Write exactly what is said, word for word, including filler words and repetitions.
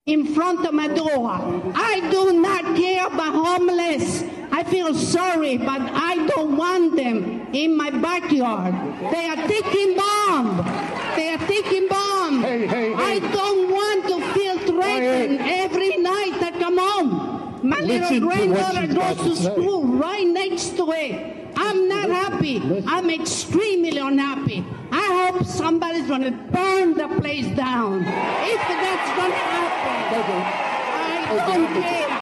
in front of my door. I do not care about homeless. I feel sorry, but I don't want them in my backyard. They are taking bomb. They are taking bomb. Hey, hey, hey. I don't want to feel threatened every night I come home. My Listen to little what granddaughter she's got goes to to say. school right next to it. I'm not happy. I'm extremely unhappy. I hope somebody's going to burn the place down. If that's going to happen, I don't care.